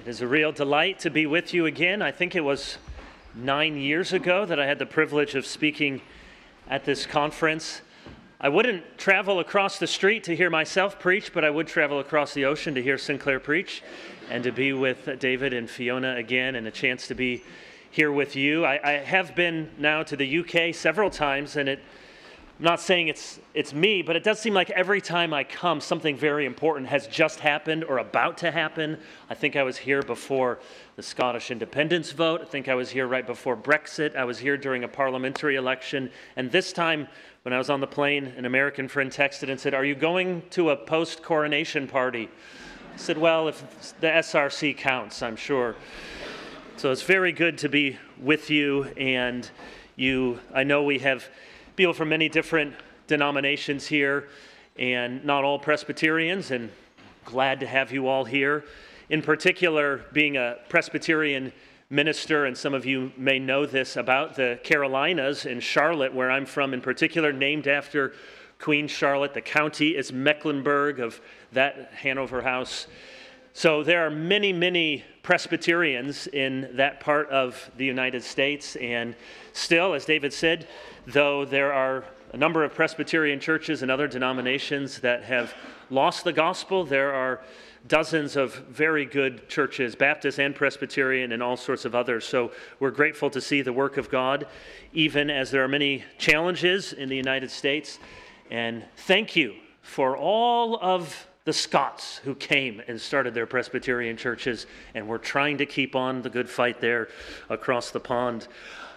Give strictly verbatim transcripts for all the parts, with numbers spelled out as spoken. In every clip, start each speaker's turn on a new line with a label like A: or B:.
A: It is a real delight to be with you again. I think it was nine years ago that I had the privilege of speaking at this conference. I wouldn't travel across the street to hear myself preach, but I would travel across the ocean to hear Sinclair preach and to be with David and Fiona again, and a chance to be here with you. I, I have been now to the U K several times, and it I'm not saying it's it's me, but it does seem like every time I come, something very important has just happened or about to happen. I think I was here before the Scottish independence vote. I think I was here right before Brexit. I was here during a parliamentary election. And this time, when I was on the plane, an American friend texted and said, "Are you going to a post-coronation party?" I said, "Well, if the S R C counts, I'm sure." So it's very good to be with you. And you, I know we have people from many different denominations here, and not all Presbyterians, and glad to have you all here. In particular, being a Presbyterian minister, and some of you may know this about the Carolinas in Charlotte, where I'm from in particular, named after Queen Charlotte. The county is Mecklenburg of that Hanover House. So there are many, many Presbyterians in that part of the United States, and still, as David said, though there are a number of Presbyterian churches and other denominations that have lost the gospel, there are dozens of very good churches, Baptist and Presbyterian and all sorts of others. So we're grateful to see the work of God, even as there are many challenges in the United States. And thank you for all of the Scots who came and started their Presbyterian churches, and we're trying to keep on the good fight there across the pond.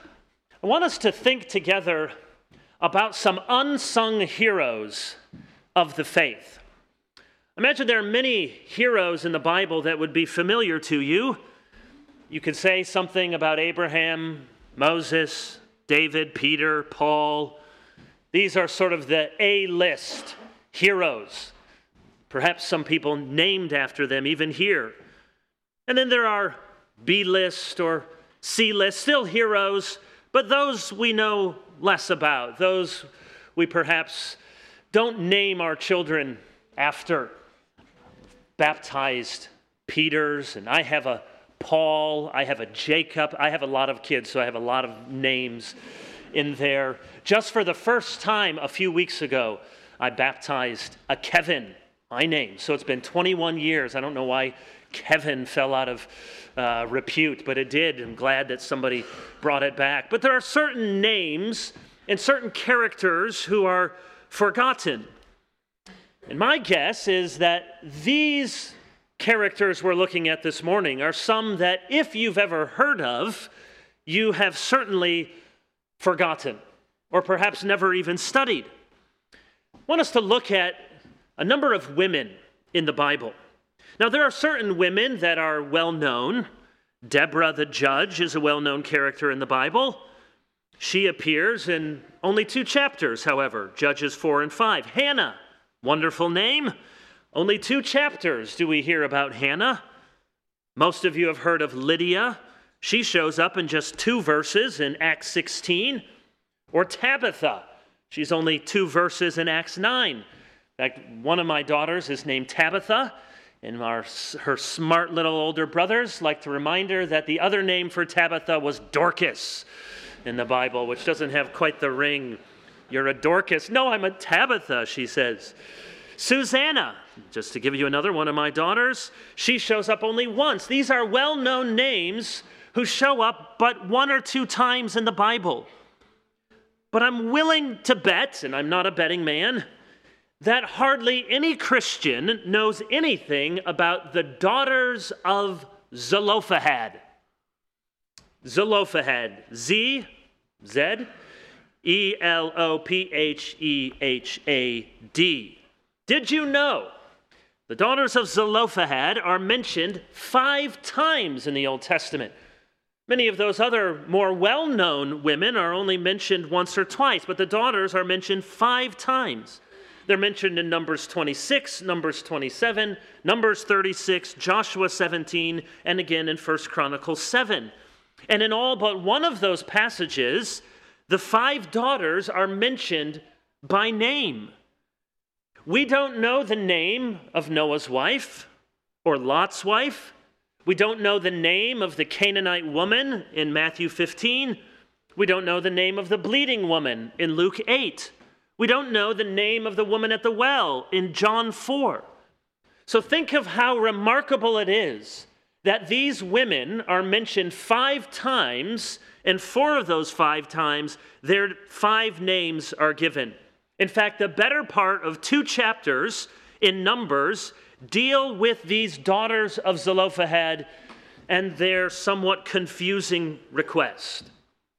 A: I want us to think together about some unsung heroes of the faith. Imagine there are many heroes in the Bible that would be familiar to you. You could say something about Abraham, Moses, David, Peter, Paul. These are sort of the A-list heroes. Perhaps some people named after them even here. And then there are B-list or C-list, still heroes, but those we know less about, those we perhaps don't name our children after. Baptized Peters, and I have a Paul, I have a Jacob, I have a lot of kids, so I have a lot of names in there. Just for the first time a few weeks ago, I baptized a Kevin, my name. So it's been twenty-one years. I don't know why Kevin fell out of uh, repute, but it did. I'm glad that somebody brought it back. But there are certain names and certain characters who are forgotten. And my guess is that these characters we're looking at this morning are some that, if you've ever heard of, you have certainly forgotten, or perhaps never even studied. I want us to look at a number of women in the Bible. Now, there are certain women that are well known. Deborah the judge is a well-known character in the Bible. She appears in only two chapters, however, Judges four and five. Hannah, wonderful name. Only two chapters do we hear about Hannah. Most of you have heard of Lydia. She shows up in just two verses in Acts sixteen. Or Tabitha. She's only two verses in Acts nine. In fact, one of my daughters is named Tabitha, and our, her smart little older brothers like to remind her that the other name for Tabitha was Dorcas in the Bible, which doesn't have quite the ring. You're a Dorcas. No, I'm a Tabitha, she says. Susanna, just to give you another one of my daughters, she shows up only once. These are well-known names who show up but one or two times in the Bible. But I'm willing to bet, and I'm not a betting man, that hardly any Christian knows anything about the daughters of Zelophehad. Zelophehad, Z, Z, E L O P H E H A D. Did you know the daughters of Zelophehad are mentioned five times in the Old Testament? Many of those other more well-known women are only mentioned once or twice, but the daughters are mentioned five times. They're mentioned in Numbers twenty-six, Numbers twenty-seven, Numbers thirty-six, Joshua seventeen, and again in First Chronicles seven. And in all but one of those passages, the five daughters are mentioned by name. We don't know the name of Noah's wife or Lot's wife. We don't know the name of the Canaanite woman in Matthew fifteen. We don't know the name of the bleeding woman in Luke eight. We don't know the name of the woman at the well in John four. So think of how remarkable it is that these women are mentioned five times, and four of those five times, their five names are given. In fact, the better part of two chapters in Numbers deal with these daughters of Zelophehad and their somewhat confusing request.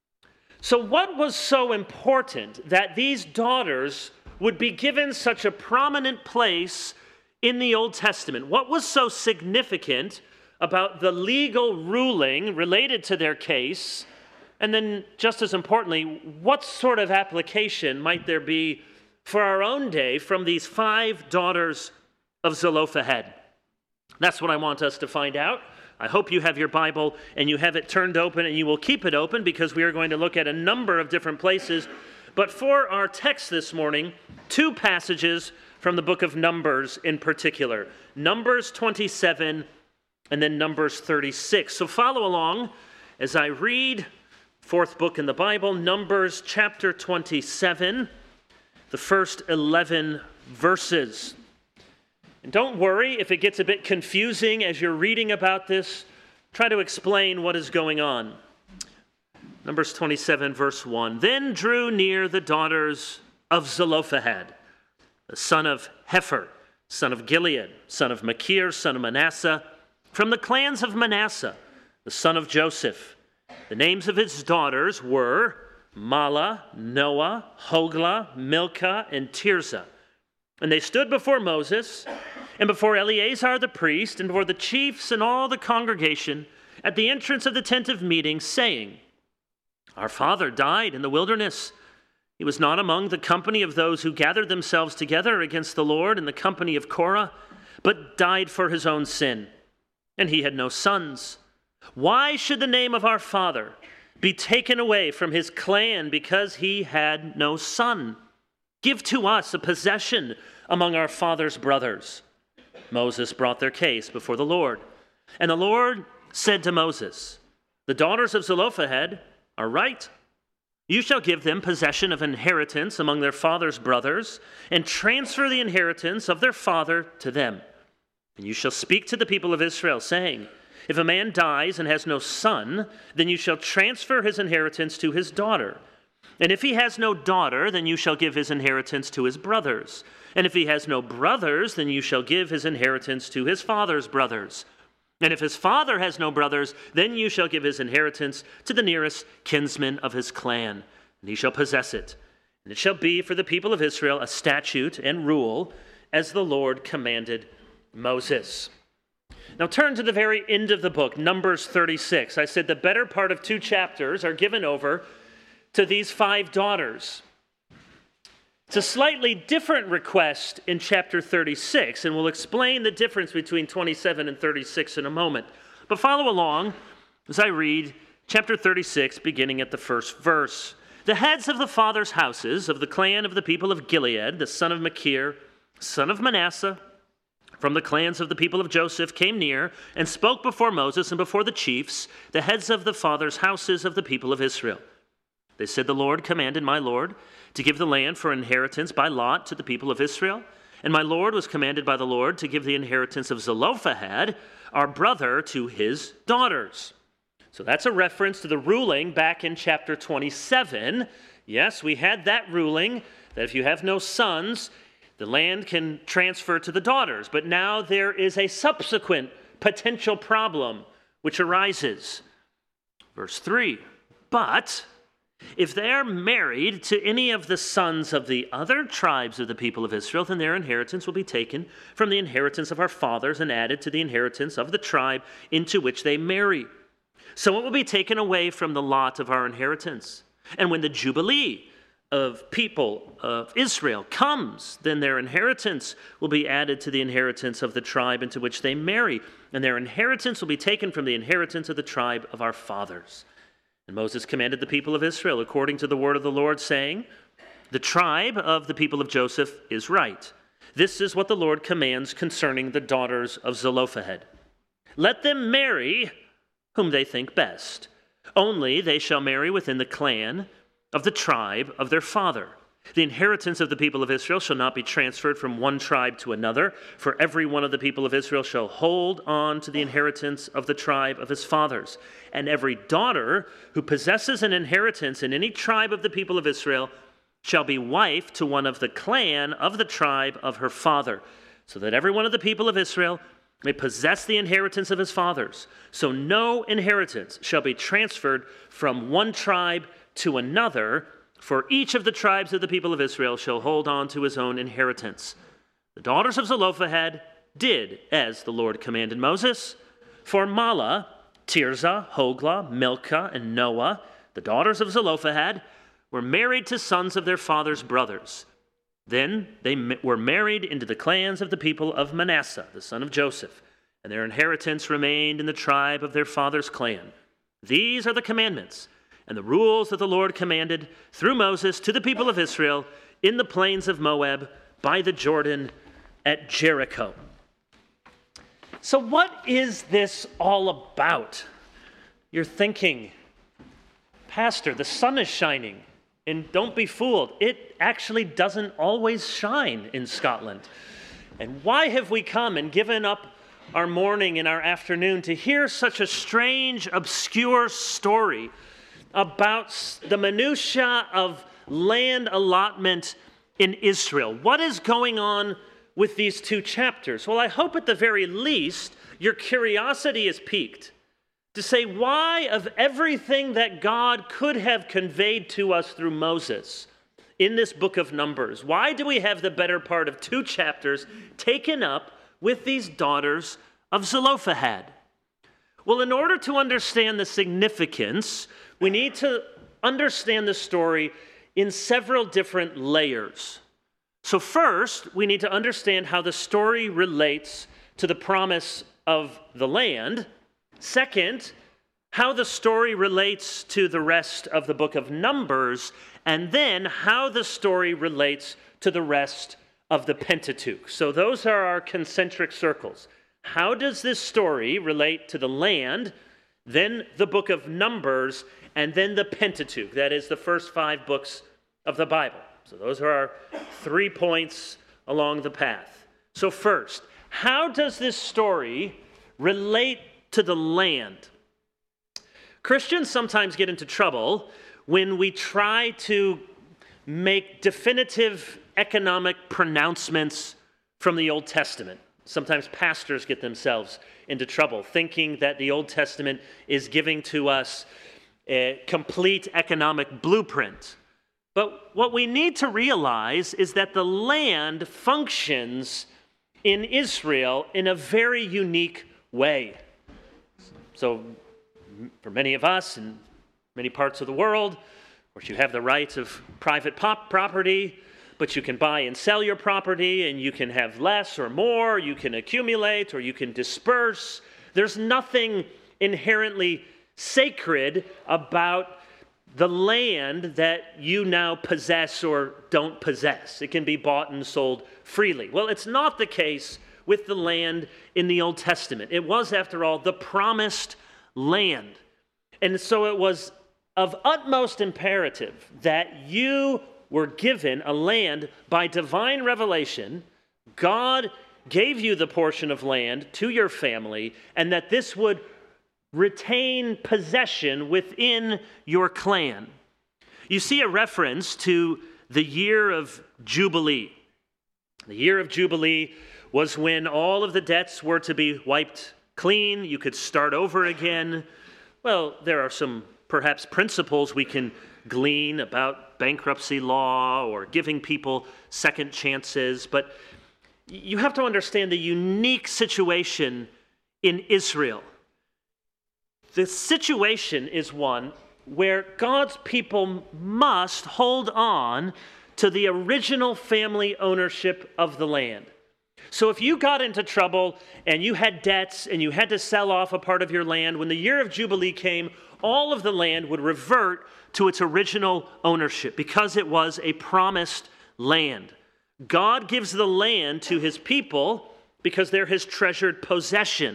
A: So what was so important that these daughters would be given such a prominent place in the Old Testament? What was so significant about the legal ruling related to their case? And then, just as importantly, what sort of application might there be for our own day from these five daughters of Zelophehad? That's what I want us to find out. I hope you have your Bible and you have it turned open, and you will keep it open because we are going to look at a number of different places. But for our text this morning, two passages from the book of Numbers in particular. Numbers twenty-seven and then Numbers thirty-six. So follow along as I read, fourth book in the Bible, Numbers chapter twenty-seven, the first eleven verses. And don't worry if it gets a bit confusing as you're reading about this. Try to explain what is going on. Numbers twenty-seven, verse one. Then drew near the daughters of Zelophehad, the son of Hepher, son of Gilead, son of Machir, son of Manasseh, from the clans of Manasseh, the son of Joseph. The names of his daughters were Mahlah, Noah, Hoglah, Milcah, and Tirzah. And they stood before Moses and before Eleazar the priest and before the chiefs and all the congregation at the entrance of the tent of meeting, saying, Our father died in the wilderness. He was not among the company of those who gathered themselves together against the Lord in the company of Korah, but died for his own sin. And he had no sons. Why should the name of our father be taken away from his clan because he had no son? Give to us a possession among our father's brothers. Moses brought their case before the Lord. And the Lord said to Moses, The daughters of Zelophehad are right. You shall give them possession of inheritance among their father's brothers, and transfer the inheritance of their father to them. And you shall speak to the people of Israel, saying, If a man dies and has no son, then you shall transfer his inheritance to his daughter. And if he has no daughter, then you shall give his inheritance to his brothers. And if he has no brothers, then you shall give his inheritance to his father's brothers. And if his father has no brothers, then you shall give his inheritance to the nearest kinsman of his clan, and he shall possess it. And it shall be for the people of Israel a statute and rule, as the Lord commanded Moses. Now turn to the very end of the book, Numbers thirty-six. I said the better part of two chapters are given over to these five daughters. It's a slightly different request in chapter thirty-six, and we'll explain the difference between twenty-seven and thirty-six in a moment. But follow along as I read chapter thirty-six, beginning at the first verse. The heads of the fathers' houses of the clan of the people of Gilead, the son of Machir, son of Manasseh, from the clans of the people of Joseph, came near and spoke before Moses and before the chiefs, the heads of the fathers' houses of the people of Israel. They said, The Lord commanded my Lord to give the land for inheritance by lot to the people of Israel. And my Lord was commanded by the Lord to give the inheritance of Zelophehad, our brother, to his daughters. So that's a reference to the ruling back in chapter twenty-seven. Yes, we had that ruling that if you have no sons, the land can transfer to the daughters. But now there is a subsequent potential problem which arises. Verse three, but if they are married to any of the sons of the other tribes of the people of Israel, then their inheritance will be taken from the inheritance of our fathers and added to the inheritance of the tribe into which they marry. So it will be taken away from the lot of our inheritance. And when the Jubilee of people of Israel comes, then their inheritance will be added to the inheritance of the tribe into which they marry. And their inheritance will be taken from the inheritance of the tribe of our fathers. And Moses commanded the people of Israel according to the word of the Lord, saying, The tribe of the people of Joseph is right. This is what the Lord commands concerning the daughters of Zelophehad. Let them marry whom they think best. Only they shall marry within the clan of the tribe of their father. The inheritance of the people of Israel shall not be transferred from one tribe to another, for every one of the people of Israel shall hold on to the inheritance of the tribe of his fathers. And every daughter who possesses an inheritance in any tribe of the people of Israel shall be wife to one of the clan of the tribe of her father, so that every one of the people of Israel may possess the inheritance of his fathers. So no inheritance shall be transferred from one tribe to another, for each of the tribes of the people of Israel shall hold on to his own inheritance. The daughters of Zelophehad did as the Lord commanded Moses. For Mahlah, Tirzah, Hoglah, Milcah, and Noah, the daughters of Zelophehad, were married to sons of their father's brothers. Then they were married into the clans of the people of Manasseh, the son of Joseph, and their inheritance remained in the tribe of their father's clan. These are the commandments and the rules that the Lord commanded through Moses to the people of Israel in the plains of Moab by the Jordan at Jericho. So what is this all about? You're thinking, Pastor, the sun is shining. And don't be fooled, it actually doesn't always shine in Scotland. And why have we come and given up our morning and our afternoon to hear such a strange, obscure story about the minutiae of land allotment in Israel? What is going on with these two chapters? Well, I hope at the very least your curiosity is piqued to say, why of everything that God could have conveyed to us through Moses in this book of Numbers, why do we have the better part of two chapters taken up with these daughters of Zelophehad? Well, in order to understand the significance, we need to understand the story in several different layers. So first, we need to understand how the story relates to the promise of the land. Second, how the story relates to the rest of the book of Numbers, and then how the story relates to the rest of the Pentateuch. So those are our concentric circles. How does this story relate to the land, then the book of Numbers, and then the Pentateuch? That is the first five books of the Bible. So those are our three points along the path. So first, how does this story relate to the land? Christians sometimes get into trouble when we try to make definitive economic pronouncements from the Old Testament. Sometimes pastors get themselves into trouble thinking that the Old Testament is giving to us a complete economic blueprint. But what we need to realize is that the land functions in Israel in a very unique way. So for many of us in many parts of the world, of course, you have the rights of private pop property, but you can buy and sell your property, and you can have less or more, you can accumulate or you can disperse. There's nothing inherently sacred about the land that you now possess or don't possess. It can be bought and sold freely. Well, it's not the case with the land in the Old Testament. It was, after all, the promised land. And so it was of utmost imperative that you were given a land by divine revelation. God gave you the portion of land to your family, and that this would retain possession within your clan. You see a reference to the year of Jubilee. The year of Jubilee was when all of the debts were to be wiped clean. You could start over again. Well, there are some perhaps principles we can glean about bankruptcy law or giving people second chances, but you have to understand the unique situation in Israel. The situation is one where God's people must hold on to the original family ownership of the land. So if you got into trouble and you had debts and you had to sell off a part of your land, when the year of Jubilee came, all of the land would revert to its original ownership because it was a promised land. God gives the land to his people because they're his treasured possession.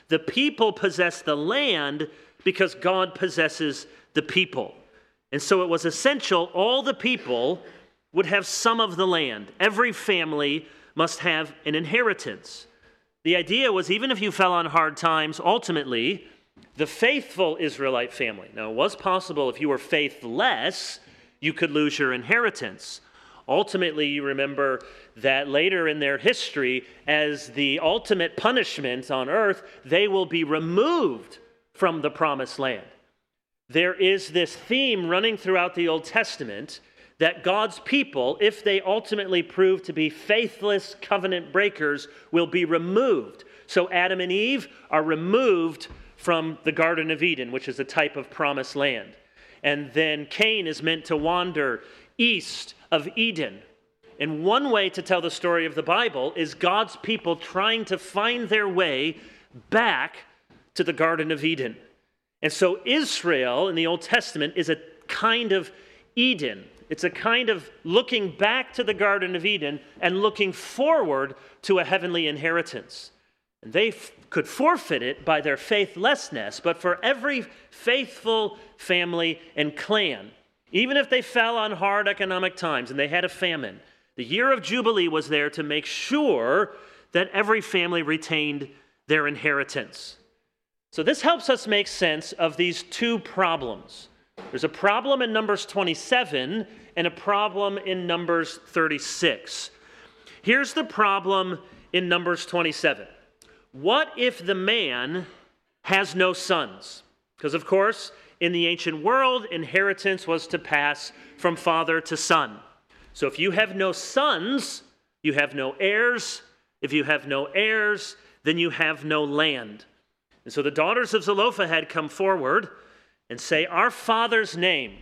A: The people possess the land because God possesses the people. And so it was essential all the people would have some of the land. Every family must have an inheritance. The idea was even if you fell on hard times, ultimately, the faithful Israelite family. Now, it was possible if you were faithless, you could lose your inheritance. Ultimately, you remember that later in their history, as the ultimate punishment on earth, they will be removed from the promised land. There is this theme running throughout the Old Testament that God's people, if they ultimately prove to be faithless covenant breakers, will be removed. So Adam and Eve are removed from the Garden of Eden, which is a type of promised land. And then Cain is meant to wander east of Eden. And one way to tell the story of the Bible is God's people trying to find their way back to the Garden of Eden. And so Israel in the Old Testament is a kind of Eden. It's a kind of looking back to the Garden of Eden and looking forward to a heavenly inheritance. And they f- could forfeit it by their faithlessness, but for every faithful family and clan, even if they fell on hard economic times and they had a famine, the year of Jubilee was there to make sure that every family retained their inheritance. So this helps us make sense of these two problems. There's a problem in Numbers twenty-seven and a problem in Numbers thirty-six. Here's the problem in Numbers twenty-seven. What if the man has no sons? Because, of course, in the ancient world, inheritance was to pass from father to son. So if you have no sons, you have no heirs. If you have no heirs, then you have no land. And so the daughters of Zelophehad come forward and say, our father's name,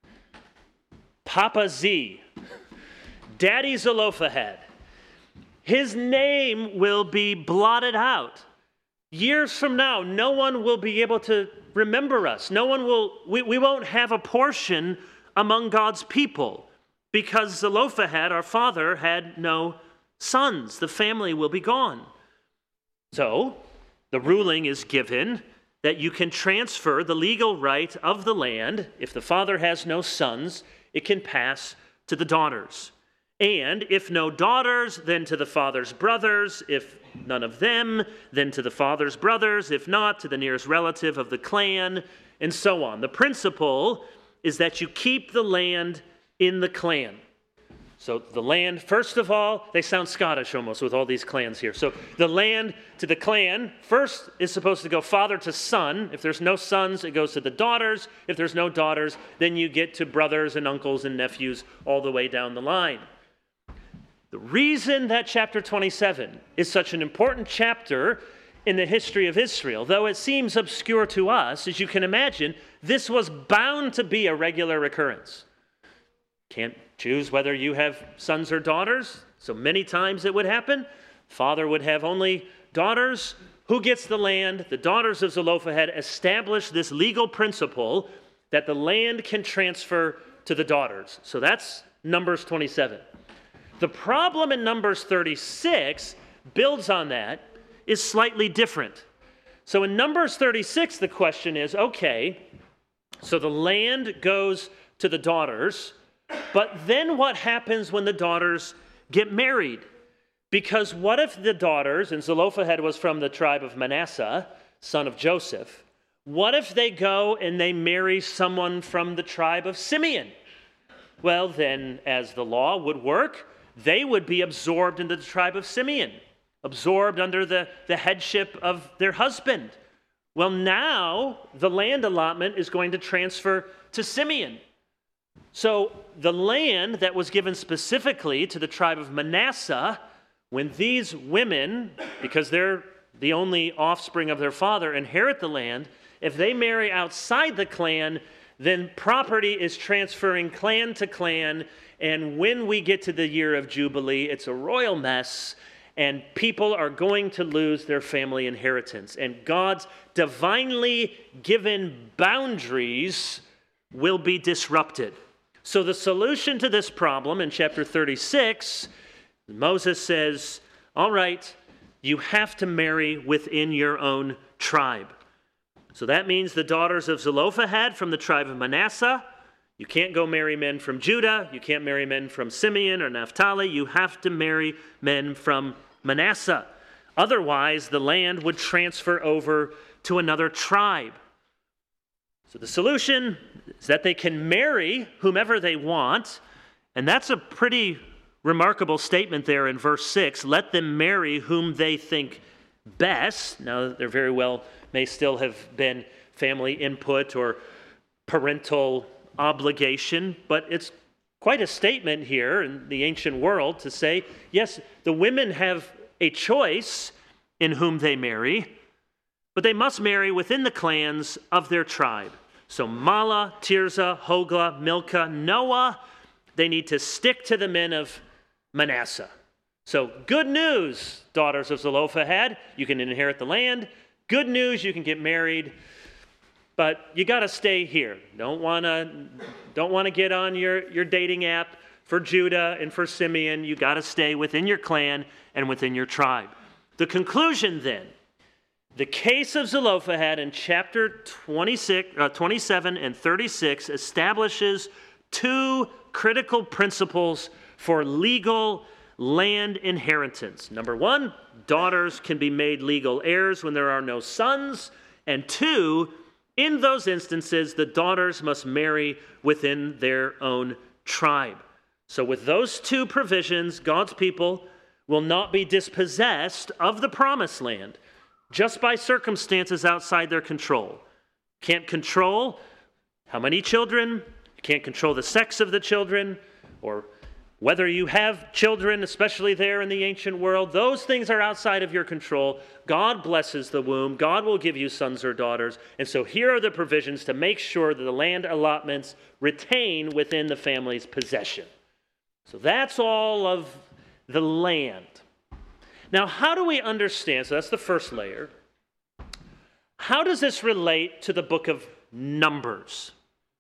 A: Papa Z, Daddy Zelophehad, his name will be blotted out. Years from now, no one will be able to remember us. No one will, we, we won't have a portion among God's people because Zelophehad, our father, had no sons. The family will be gone. So the ruling is given that you can transfer the legal right of the land. If the father has no sons, it can pass to the daughters. And if no daughters, then to the father's brothers. If none of them, then to the father's brothers. If not, to the nearest relative of the clan, and so on. The principle is that you keep the land in the clan. So the land, first of all, they sound Scottish almost with all these clans here. So the land to the clan, first is supposed to go father to son. If there's no sons, it goes to the daughters. If there's no daughters, then you get to brothers and uncles and nephews all the way down the line. The reason that chapter twenty-seven is such an important chapter in the history of Israel, though it seems obscure to us, as you can imagine, this was bound to be a regular occurrence. Can't choose whether you have sons or daughters, so many times it would happen. Father would have only daughters. Who gets the land? The daughters of Zelophehad established this legal principle that the land can transfer to the daughters. So that's Numbers twenty-seven. The problem in Numbers thirty-six builds on that, is slightly different. So in Numbers thirty-six, the question is, okay, so the land goes to the daughters, but then what happens when the daughters get married? Because what if the daughters, and Zelophehad was from the tribe of Manasseh, son of Joseph, what if they go and they marry someone from the tribe of Simeon? Well, then, as the law would work, they would be absorbed into the tribe of Simeon, absorbed under the, the headship of their husband. Well, now the land allotment is going to transfer to Simeon. So the land that was given specifically to the tribe of Manasseh, when these women, because they're the only offspring of their father, inherit the land, if they marry outside the clan, then property is transferring clan to clan. And when we get to the year of Jubilee, it's a royal mess, and people are going to lose their family inheritance. And God's divinely given boundaries will be disrupted. So the solution to this problem in chapter thirty-six, Moses says, all right, you have to marry within your own tribe. So that means the daughters of Zelophehad from the tribe of Manasseh, you can't go marry men from Judah, you can't marry men from Simeon or Naphtali, you have to marry men from Manasseh. Otherwise, the land would transfer over to another tribe. So the solution is that they can marry whomever they want, and that's a pretty remarkable statement there in verse six. Let them marry whom they think best. Now, there very well may still have been family input or parental obligation, but it's quite a statement here in the ancient world to say, yes, the women have a choice in whom they marry, but they must marry within the clans of their tribe. So Mahlah, Tirzah, Hoglah, Milcah, Noah, they need to stick to the men of Manasseh. So good news, daughters of Zelophehad, you can inherit the land. Good news, you can get married, but you got to stay here. Don't want to don't want to get on your, your dating app for Judah and for Simeon. You got to stay within your clan and within your tribe. The conclusion then, the case of Zelophehad in chapter twenty-six, uh, twenty-seven and thirty-six establishes two critical principles for legal land inheritance. Number one, daughters can be made legal heirs when there are no sons. And two, in those instances, the daughters must marry within their own tribe. So with those two provisions, God's people will not be dispossessed of the promised land just by circumstances outside their control. Can't control how many children, you can't control the sex of the children, or whether you have children, especially there in the ancient world. Those things are outside of your control. God blesses the womb. God will give you sons or daughters. And so here are the provisions to make sure that the land allotments retain within the family's possession. So that's all of the land. Now, how do we understand? So that's the first layer. How does this relate to the book of Numbers?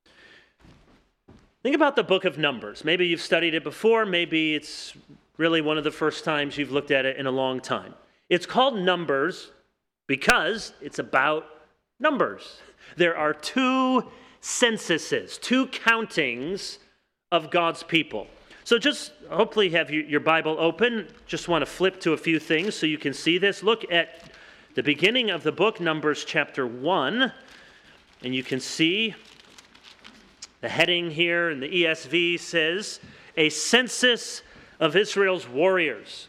A: Think about the book of Numbers. Maybe you've studied it before. Maybe it's really one of the first times you've looked at it in a long time. It's called Numbers because it's about numbers. There are two censuses, two countings of God's people. So just hopefully have your Bible open. Just want to flip to a few things so you can see this. Look at the beginning of the book, Numbers chapter one, and you can see the heading here in the E S V says, a census of Israel's warriors.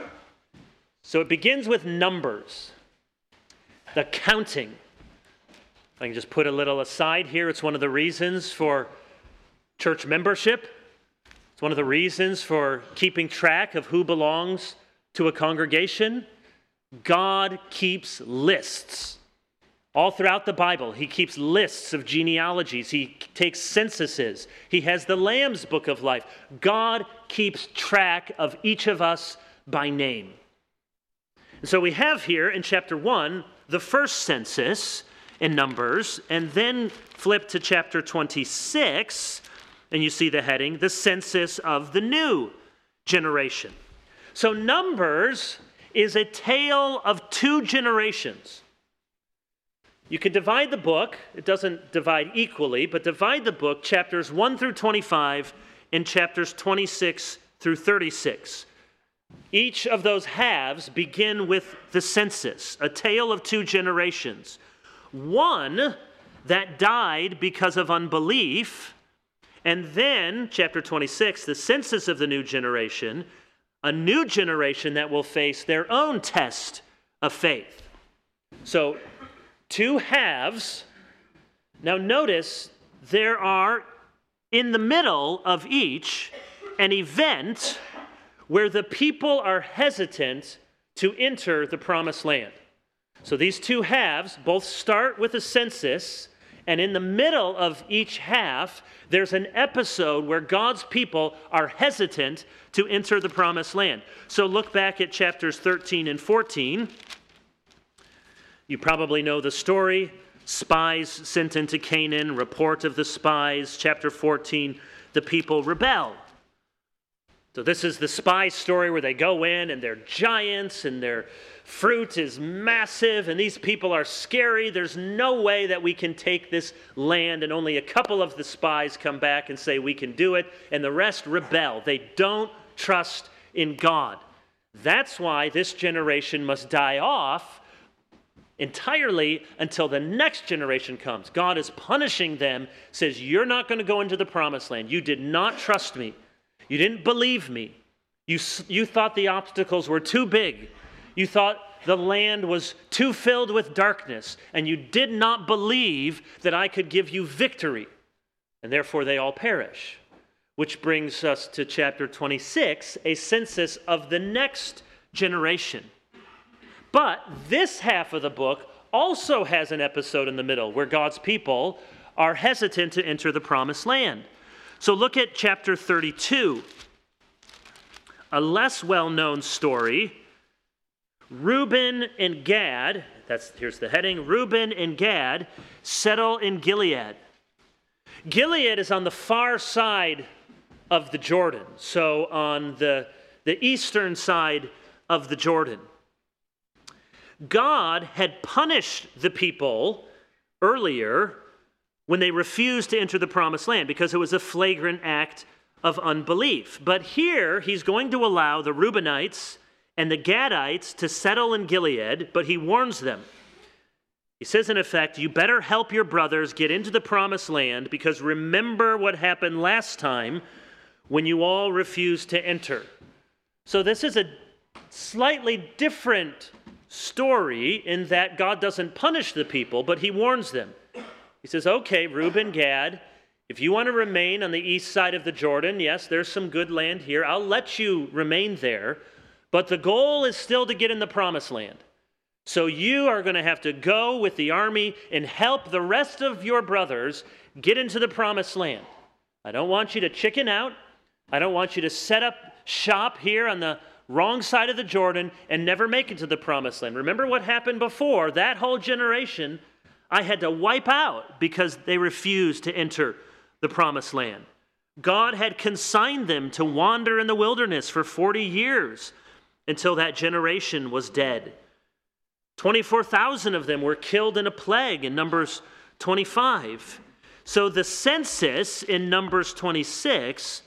A: So it begins with numbers, the counting. I can just put a little aside here. It's one of the reasons for church membership. It's one of the reasons for keeping track of who belongs to a congregation. God keeps lists. All throughout the Bible, he keeps lists of genealogies. He takes censuses. He has the Lamb's Book of Life. God keeps track of each of us by name. And so we have here in chapter one, the first census in Numbers, and then flip to chapter twenty-six, and you see the heading, the census of the new generation. So Numbers is a tale of two generations. You can divide the book, it doesn't divide equally, but divide the book, chapters one through twenty-five and chapters twenty-six through thirty-six. Each of those halves begin with the census, a tale of two generations. One that died because of unbelief, and then, chapter twenty-six, the census of the new generation, a new generation that will face their own test of faith. So, two halves. Now notice there are, in the middle of each, an event where the people are hesitant to enter the promised land. So these two halves both start with a census, and in the middle of each half, there's an episode where God's people are hesitant to enter the promised land. So look back at chapters thirteen and fourteen. You probably know the story. Spies sent into Canaan, report of the spies. Chapter fourteen, the people rebel. So this is the spy story where they go in and they're giants and their fruit is massive and these people are scary. There's no way that we can take this land, and only a couple of the spies come back and say we can do it, and the rest rebel. They don't trust in God. That's why this generation must die off entirely until the next generation comes. God is punishing them, says, you're not going to go into the promised land. You did not trust me. You didn't believe me. You, you thought the obstacles were too big. You thought the land was too filled with darkness, and you did not believe that I could give you victory. And therefore they all perish. Which brings us to chapter twenty-six, a census of the next generation. But this half of the book also has an episode in the middle where God's people are hesitant to enter the promised land. So look at chapter thirty-two, a less well-known story. Reuben and Gad, that's here's the heading, Reuben and Gad settle in Gilead. Gilead is on the far side of the Jordan, so on the, the eastern side of the Jordan. God had punished the people earlier when they refused to enter the promised land because it was a flagrant act of unbelief. But here he's going to allow the Reubenites and the Gadites to settle in Gilead, but he warns them. He says, in effect, you better help your brothers get into the promised land, because remember what happened last time when you all refused to enter. So this is a slightly different story in that God doesn't punish the people, but he warns them. He says, okay, Reuben, Gad, if you want to remain on the east side of the Jordan, yes, there's some good land here. I'll let you remain there, but the goal is still to get in the promised land. So you are going to have to go with the army and help the rest of your brothers get into the promised land. I don't want you to chicken out. I don't want you to set up shop here on the wrong side of the Jordan and never make it to the promised land. Remember what happened before? That whole generation I had to wipe out because they refused to enter the promised land. God had consigned them to wander in the wilderness for forty years until that generation was dead. twenty-four thousand of them were killed in a plague in Numbers twenty-five. So the census in Numbers twenty-six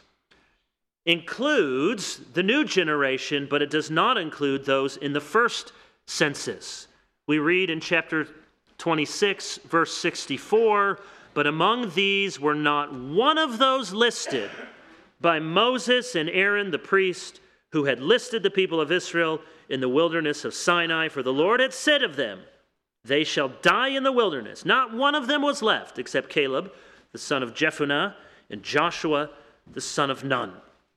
A: includes the new generation, but it does not include those in the first census. We read in chapter twenty-six, verse sixty-four, but among these were not one of those listed by Moses and Aaron the priest, who had listed the people of Israel in the wilderness of Sinai, for the Lord had said of them, they shall die in the wilderness. Not one of them was left, except Caleb, the son of Jephunneh, and Joshua, the son of Nun.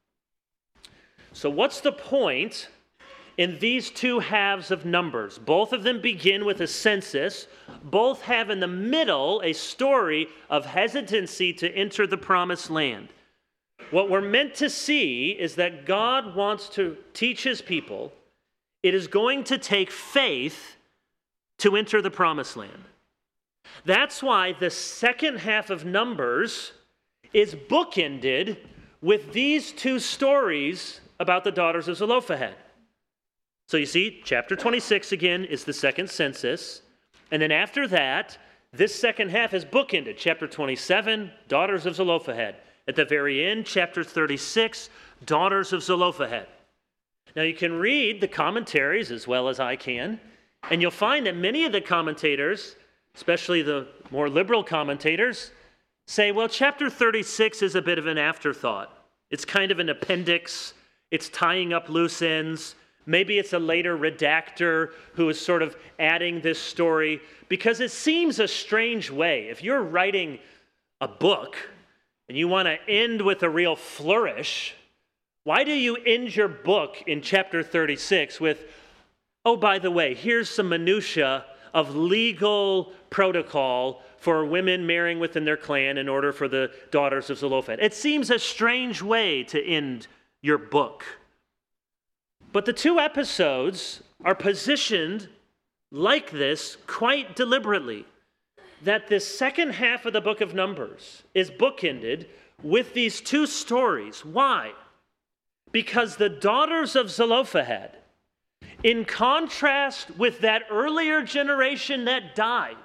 A: So what's the point in these two halves of Numbers? Both of them begin with a census. Both have in the middle a story of hesitancy to enter the promised land. What we're meant to see is that God wants to teach his people it is going to take faith to enter the promised land. That's why the second half of Numbers is bookended with these two stories about the daughters of Zelophehad. So you see, chapter twenty-six again is the second census. And then after that, this second half is bookended. Chapter twenty-seven, daughters of Zelophehad. At the very end, chapter thirty-six, daughters of Zelophehad. Now you can read the commentaries as well as I can, and you'll find that many of the commentators, especially the more liberal commentators, say, well, chapter thirty-six is a bit of an afterthought. It's kind of an appendix. It's tying up loose ends. Maybe it's a later redactor who is sort of adding this story, because it seems a strange way. If you're writing a book and you want to end with a real flourish, why do you end your book in chapter thirty-six with, oh, by the way, here's some minutia of legal protocol for women marrying within their clan in order for the daughters of Zelophehad? It seems a strange way to end your book. But the two episodes are positioned like this quite deliberately, that this second half of the book of Numbers is bookended with these two stories. Why? Because the daughters of Zelophehad, in contrast with that earlier generation that died,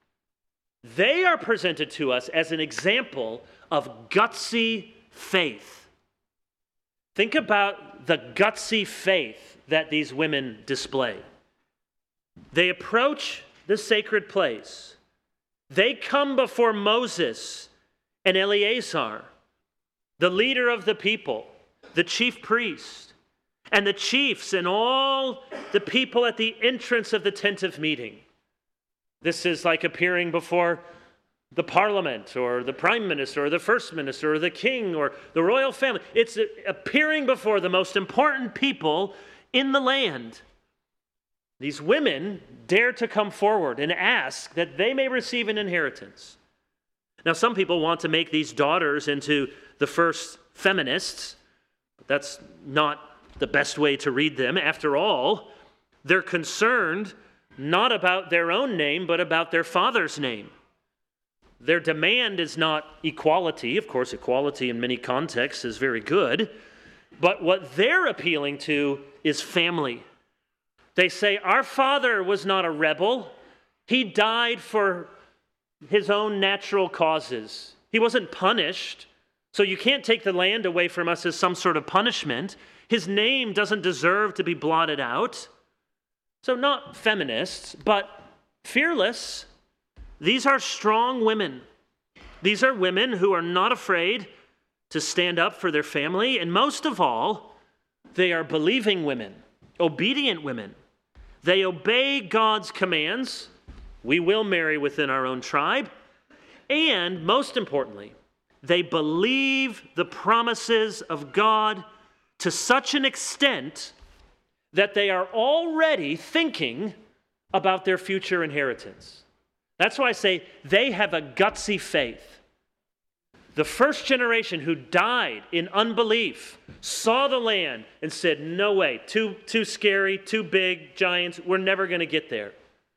A: they are presented to us as an example of gutsy faith. Think about the gutsy faith that these women display. They approach the sacred place. They come before Moses and Eleazar, the leader of the people, the chief priest, and the chiefs and all the people at the entrance of the tent of meeting. This is like appearing before the parliament or the prime minister or the first minister or the king or the royal family. It's appearing before the most important people in the land. These women dare to come forward and ask that they may receive an inheritance. Now, some people want to make these daughters into the first feminists. But that's not the best way to read them. After all, they're concerned not about their own name, but about their father's name. Their demand is not equality. Of course, equality in many contexts is very good. But what they're appealing to is family. They say, our father was not a rebel. He died for his own natural causes. He wasn't punished. So you can't take the land away from us as some sort of punishment. His name doesn't deserve to be blotted out. So not feminists, but fearless. These are strong women. These are women who are not afraid to stand up for their family. And most of all, they are believing women, obedient women. They obey God's commands. We will marry within our own tribe. And most importantly, they believe the promises of God to such an extent that they are already thinking about their future inheritance. That's why I say they have a gutsy faith. The first generation who died in unbelief saw the land and said, no way, too, too scary, too big, giants, we're never going to get there.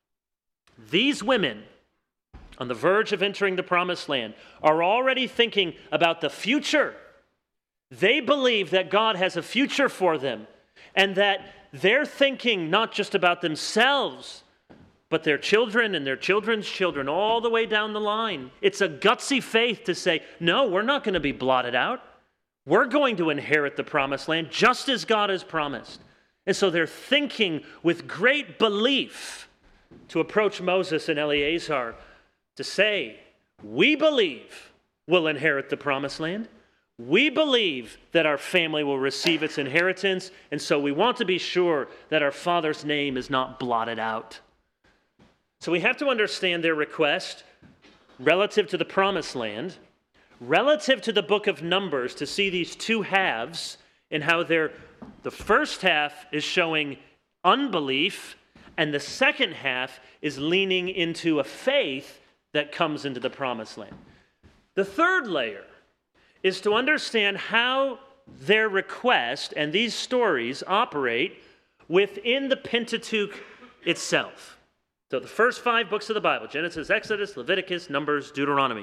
A: These women, on the verge of entering the promised land, are already thinking about the future. They believe that God has a future for them and that they're thinking not just about themselves, but their children and their children's children all the way down the line. It's a gutsy faith to say, no, we're not going to be blotted out. We're going to inherit the promised land just as God has promised. And so they're thinking with great belief to approach Moses and Eleazar to say, we believe we'll inherit the promised land. We believe that our family will receive its inheritance, and so we want to be sure that our father's name is not blotted out. So we have to understand their request relative to the promised land, relative to the book of Numbers, to see these two halves and how they're, the first half is showing unbelief, and the second half is leaning into a faith that comes into the promised land. The third layer is to understand how their request and these stories operate within the Pentateuch itself. So the first five books of the Bible, Genesis, Exodus, Leviticus, Numbers, Deuteronomy.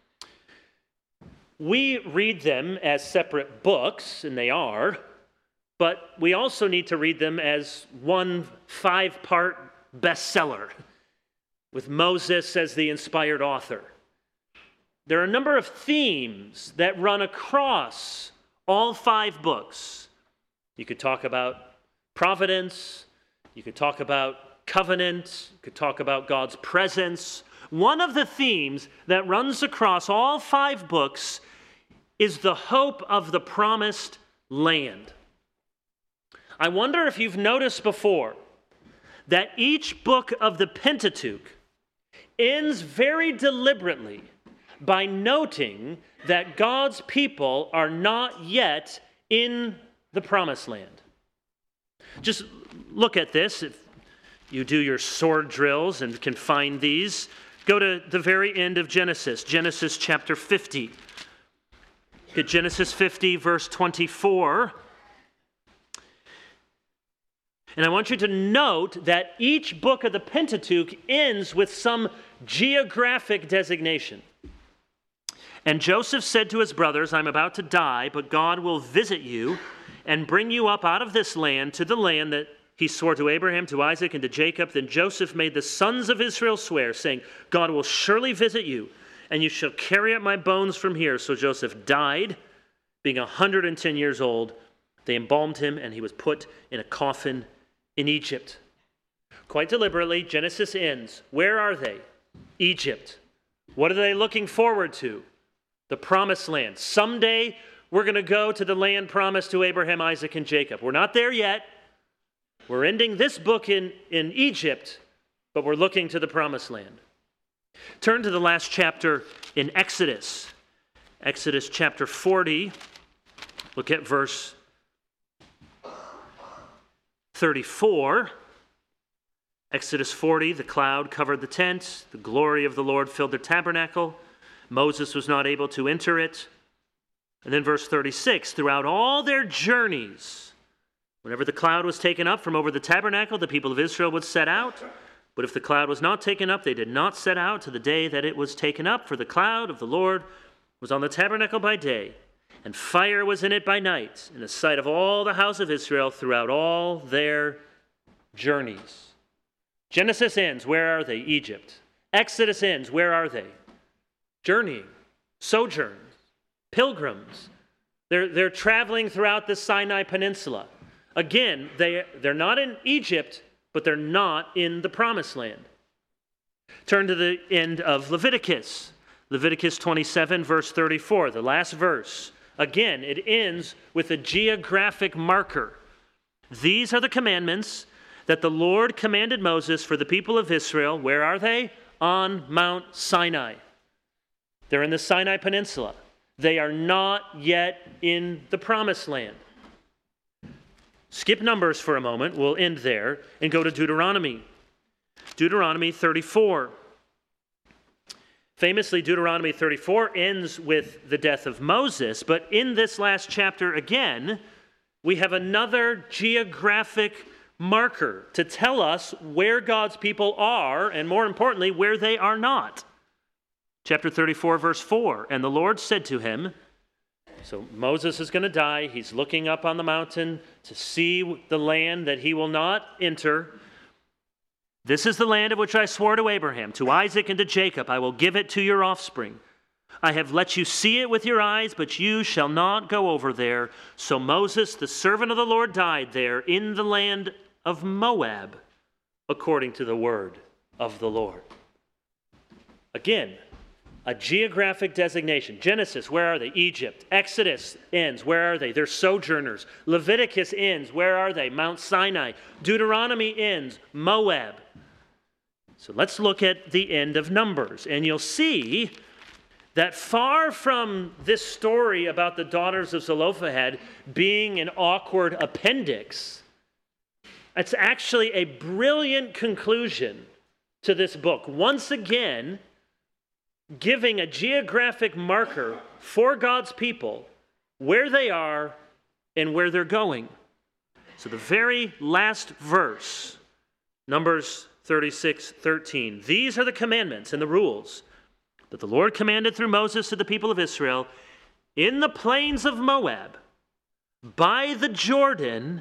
A: We read them as separate books, and they are, but we also need to read them as one five-part bestseller with Moses as the inspired author. There are a number of themes that run across all five books. You could talk about providence, you could talk about covenant, you could talk about God's presence. One of the themes that runs across all five books is the hope of the promised land. I wonder if you've noticed before that each book of the Pentateuch ends very deliberately by noting that God's people are not yet in the promised land. Just look at this. If you do your sword drills and can find these, go to the very end of Genesis, Genesis chapter fifty. Get Genesis fifty, verse twenty-four. And I want you to note that each book of the Pentateuch ends with some geographic designation. And Joseph said to his brothers, I'm about to die, but God will visit you and bring you up out of this land to the land that he swore to Abraham, to Isaac, and to Jacob. Then Joseph made the sons of Israel swear, saying, God will surely visit you, and you shall carry up my bones from here. So Joseph died, being one hundred ten years old. They embalmed him, and he was put in a coffin in Egypt. Quite deliberately, Genesis ends. Where are they? Egypt. What are they looking forward to? The promised land. Someday we're going to go to the land promised to Abraham, Isaac, and Jacob. We're not there yet. We're ending this book in, in Egypt, but we're looking to the promised land. Turn to the last chapter in Exodus. Exodus chapter forty. Look at verse thirty-four. Exodus forty, the cloud covered the tent. The glory of the Lord filled the tabernacle. Moses was not able to enter it. And then verse thirty-six, throughout all their journeys, whenever the cloud was taken up from over the tabernacle, the people of Israel would set out. But if the cloud was not taken up, they did not set out to the day that it was taken up. For the cloud of the Lord was on the tabernacle by day, and fire was in it by night, in the sight of all the house of Israel throughout all their journeys. Genesis ends, where are they? Egypt. Exodus ends, where are they? Journeying, sojourn, pilgrims. They're, they're traveling throughout the Sinai Peninsula. Again, they, they're not in Egypt, but they're not in the Promised Land. Turn to the end of Leviticus. Leviticus twenty-seven, verse thirty-four, the last verse. Again, it ends with a geographic marker. These are the commandments that the Lord commanded Moses for the people of Israel. Where are they? On Mount Sinai. They're in the Sinai Peninsula. They are not yet in the Promised Land. Skip Numbers for a moment. We'll end there and go to Deuteronomy. Deuteronomy thirty-four. Famously, Deuteronomy thirty-four ends with the death of Moses, but in this last chapter again, we have another geographic marker to tell us where God's people are, and more importantly, where they are not. Chapter thirty-four, verse four, and the Lord said to him, so Moses is going to die. He's looking up on the mountain to see the land that he will not enter. This is the land of which I swore to Abraham, to Isaac, and to Jacob. I will give it to your offspring. I have let you see it with your eyes, but you shall not go over there. So Moses, the servant of the Lord, died there in the land of Moab, according to the word of the Lord. Again, a geographic designation. Genesis, where are they? Egypt. Exodus ends. Where are they? They're sojourners. Leviticus ends. Where are they? Mount Sinai. Deuteronomy ends. Moab. So let's look at the end of Numbers. And you'll see that far from this story about the daughters of Zelophehad being an awkward appendix, it's actually a brilliant conclusion to this book. Once again, giving a geographic marker for God's people, where they are and where they're going. So the very last verse, Numbers thirty-six thirteen. These are the commandments and the rules that the Lord commanded through Moses to the people of Israel in the plains of Moab, by the Jordan,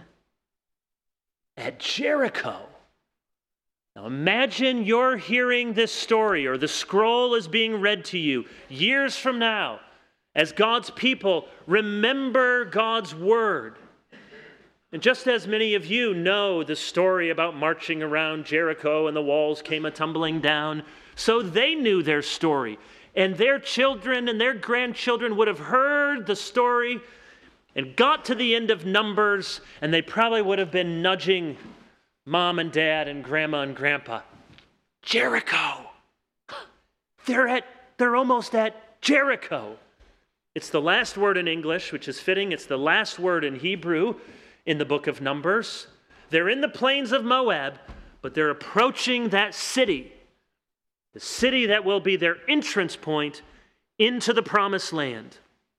A: at Jericho. Now imagine you're hearing this story, or the scroll is being read to you years from now as God's people remember God's word. And just as many of you know the story about marching around Jericho and the walls came a-tumbling down, so they knew their story. And their children and their grandchildren would have heard the story and got to the end of Numbers, and they probably would have been nudging Mom and Dad and Grandma and Grandpa. Jericho. They're at, they're almost at Jericho. It's the last word in English, which is fitting. It's the last word in Hebrew in the book of Numbers. They're in the plains of Moab, but they're approaching that city, the city that will be their entrance point into the promised land.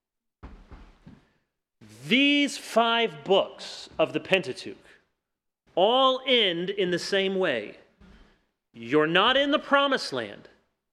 A: These five books of the Pentateuch all end in the same way. You're not in the promised land,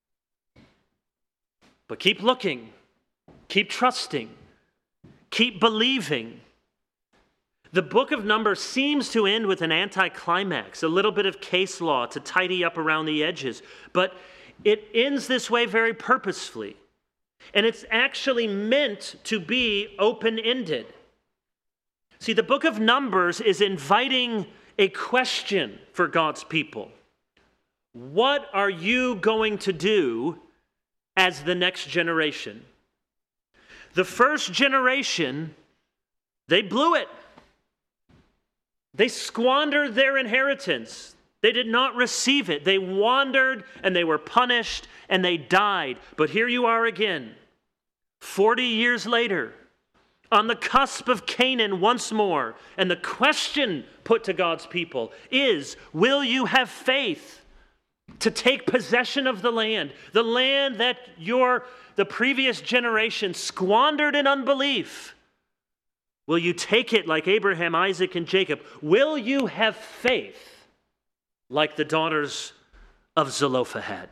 A: but keep looking, keep trusting, keep believing, The book of Numbers seems to end with an anticlimax, a little bit of case law to tidy up around the edges, but it ends this way very purposefully. And it's actually meant to be open-ended. See, the book of Numbers is inviting a question for God's people. What are you going to do as the next generation? The first generation, they blew it. They squandered their inheritance. They did not receive it. They wandered and they were punished and they died. But here you are again, forty years later, on the cusp of Canaan once more. And the question put to God's people is, will you have faith to take possession of the land? The land that your, the previous generation squandered in unbelief. Will you take it like Abraham, Isaac, and Jacob? Will you have faith like the daughters of Zelophehad?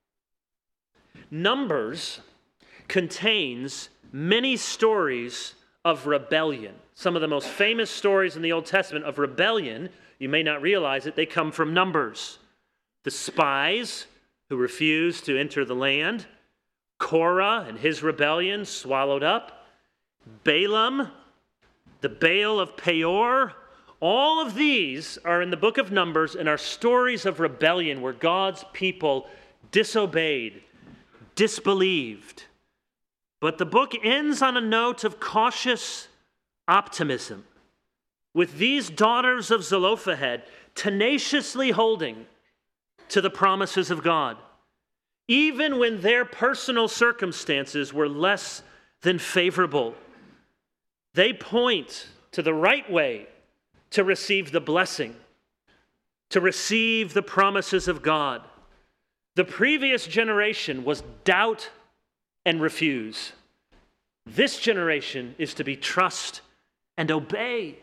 A: Numbers contains many stories of rebellion. Some of the most famous stories in the Old Testament of rebellion, you may not realize it, they come from Numbers. The spies who refused to enter the land, Korah and his rebellion swallowed up, Balaam, the Baal of Peor. All of these are in the book of Numbers and are stories of rebellion where God's people disobeyed, disbelieved. But the book ends on a note of cautious optimism, with these daughters of Zelophehad tenaciously holding to the promises of God, even when their personal circumstances were less than favorable. They point to the right way to receive the blessing, to receive the promises of God. The previous generation was doubt and refuse. This generation is to be trust and obey.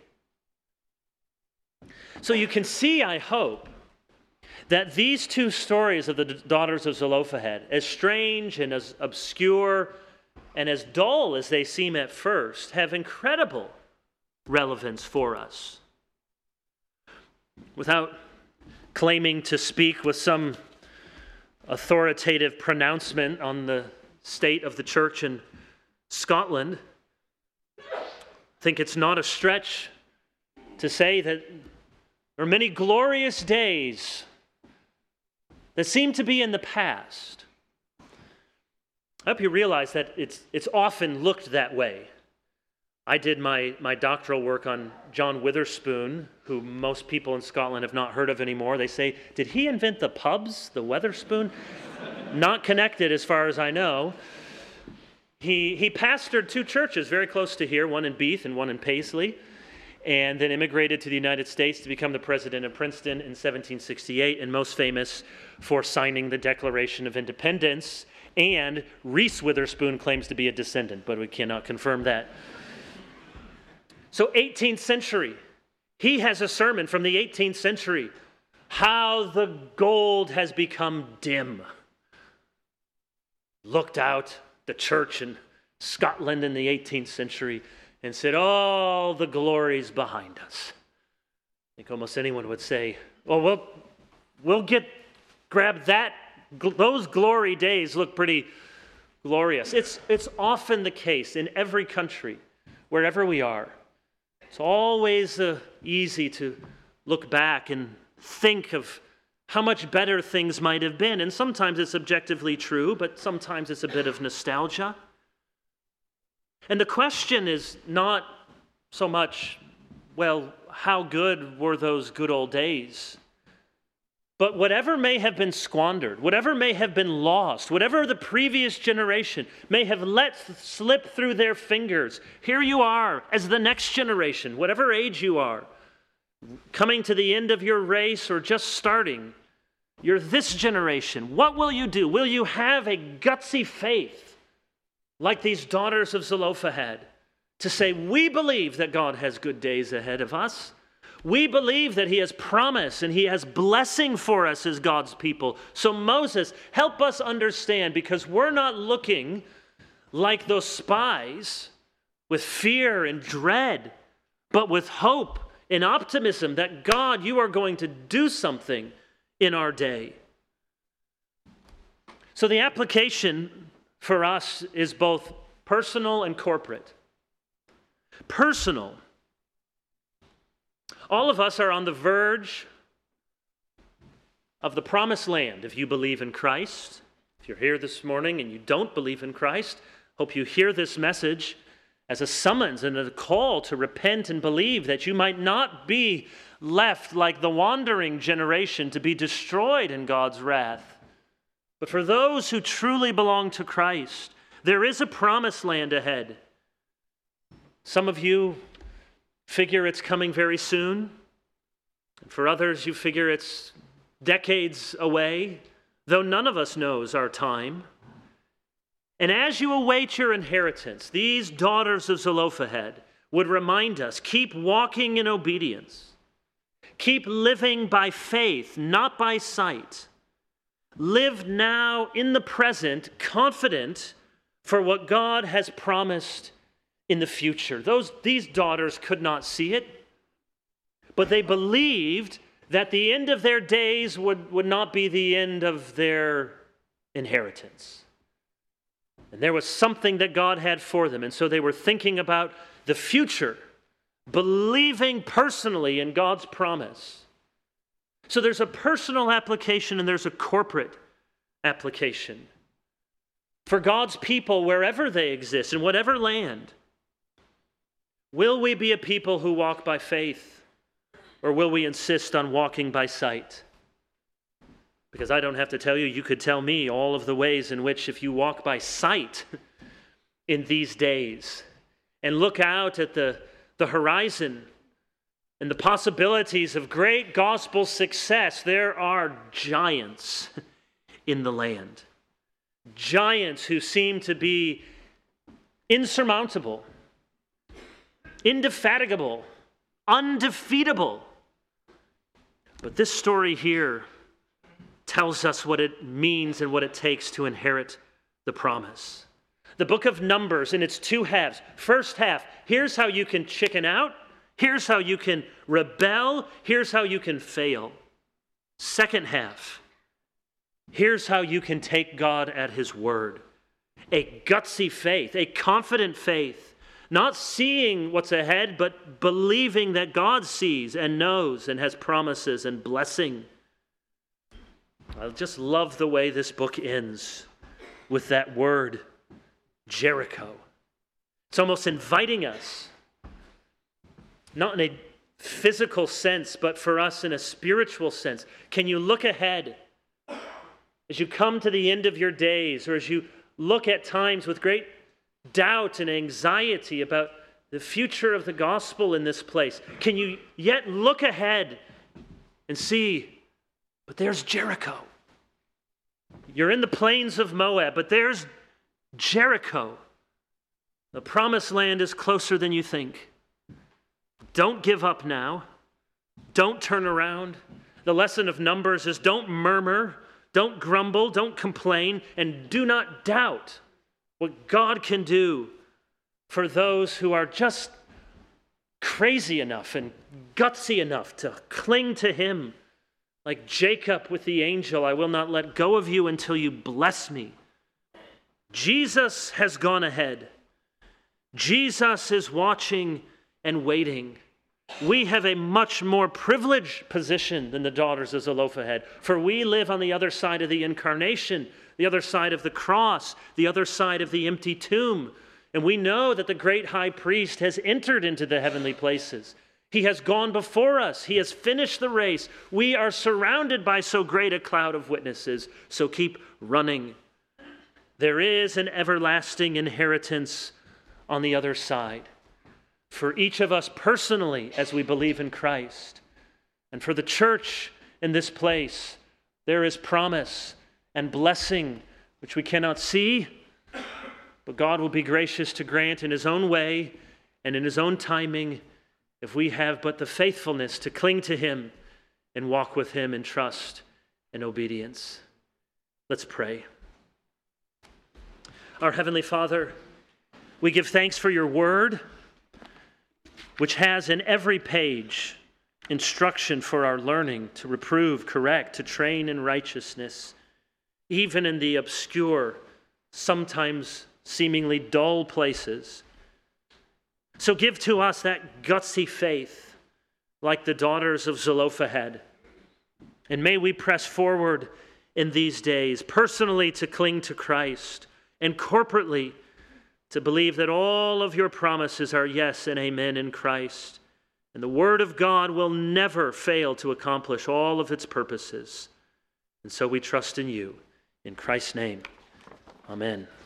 A: So you can see, I hope, that these two stories of the daughters of Zelophehad, as strange and as obscure and as dull as they seem at first, have incredible relevance for us. Without claiming to speak with some authoritative pronouncement on the state of the church in Scotland, I think it's not a stretch to say that there are many glorious days that seem to be in the past. I hope you realize that it's it's often looked that way. I did my, my doctoral work on John Witherspoon, who most people in Scotland have not heard of anymore. They say, did he invent the pubs, the Wetherspoon? Not connected as far as I know. He, he pastored two churches very close to here, one in Beath and one in Paisley, and then immigrated to the United States to become the president of Princeton in seventeen sixty-eight, and most famous for signing the Declaration of Independence. And Reese Witherspoon claims to be a descendant, but we cannot confirm that. So eighteenth century, he has a sermon from the eighteenth century, how the gold has become dim. Looked out the church in Scotland in the eighteenth century and said, all the glory's behind us. I think almost anyone would say, well, we'll, we'll get, grab that. Those glory days look pretty glorious. It's, it's often the case in every country, wherever we are. It's always uh, easy to look back and think of how much better things might have been. And sometimes it's objectively true, but sometimes it's a bit of nostalgia. And the question is not so much, well, how good were those good old days? But whatever may have been squandered, whatever may have been lost, whatever the previous generation may have let slip through their fingers, here you are as the next generation, whatever age you are, coming to the end of your race or just starting. You're this generation. What will you do? Will you have a gutsy faith like these daughters of Zelophehad to say, we believe that God has good days ahead of us? We believe that he has promise and he has blessing for us as God's people. So Moses, help us understand, because we're not looking like those spies with fear and dread, but with hope and optimism that God, you are going to do something in our day. So the application for us is both personal and corporate. Personal. All of us are on the verge of the promised land if you believe in Christ. If you're here this morning and you don't believe in Christ, hope you hear this message as a summons and a call to repent and believe, that you might not be left like the wandering generation to be destroyed in God's wrath. But for those who truly belong to Christ, there is a promised land ahead. Some of you figure it's coming very soon. For others, you figure it's decades away, though none of us knows our time. And as you await your inheritance, these daughters of Zelophehad would remind us, keep walking in obedience. Keep living by faith, not by sight. Live now in the present, confident for what God has promised in the future. Those, these daughters could not see it, but they believed that the end of their days would, would not be the end of their inheritance. And there was something that God had for them, and so they were thinking about the future, believing personally in God's promise. So there's a personal application and there's a corporate application. For God's people, wherever they exist, in whatever land, will we be a people who walk by faith, or will we insist on walking by sight? Because I don't have to tell you, you could tell me all of the ways in which if you walk by sight in these days and look out at the, the horizon and the possibilities of great gospel success, there are giants in the land. Giants who seem to be insurmountable, indefatigable, undefeatable. But this story here tells us what it means and what it takes to inherit the promise. The book of Numbers in its two halves. First half, here's how you can chicken out. Here's how you can rebel. Here's how you can fail. Second half, here's how you can take God at his word. A gutsy faith, a confident faith, not seeing what's ahead, but believing that God sees and knows and has promises and blessing. I just love the way this book ends with that word, Jericho. It's almost inviting us, not in a physical sense, but for us in a spiritual sense. Can you look ahead as you come to the end of your days, or as you look at times with great doubt and anxiety about the future of the gospel in this place? Can you yet look ahead and see, but there's Jericho. You're in the plains of Moab, but there's Jericho. The promised land is closer than you think. Don't give up now. Don't turn around. The lesson of Numbers is don't murmur, don't grumble, don't complain, and do not doubt what God can do for those who are just crazy enough and gutsy enough to cling to him. Like Jacob with the angel, I will not let go of you until you bless me. Jesus has gone ahead. Jesus is watching and waiting. We have a much more privileged position than the daughters of Zelophehad, for we live on the other side of the incarnation, the other side of the cross, the other side of the empty tomb. And we know that the great high priest has entered into the heavenly places. He has gone before us. He has finished the race. We are surrounded by so great a cloud of witnesses, so keep running. There is an everlasting inheritance on the other side for each of us personally as we believe in Christ. And for the church in this place, there is promise and blessing which we cannot see, but God will be gracious to grant in his own way and in his own timing, if we have but the faithfulness to cling to him and walk with him in trust and obedience. Let's pray. Our Heavenly Father, we give thanks for your word. which has in every page instruction for our learning, to reprove, correct, to train in righteousness, even in the obscure, sometimes seemingly dull places. So give to us that gutsy faith, like the daughters of Zelophehad. And may we press forward in these days, personally to cling to Christ, and corporately to believe that all of your promises are yes and amen in Christ. And the Word of God will never fail to accomplish all of its purposes. And so we trust in you. In Christ's name, amen.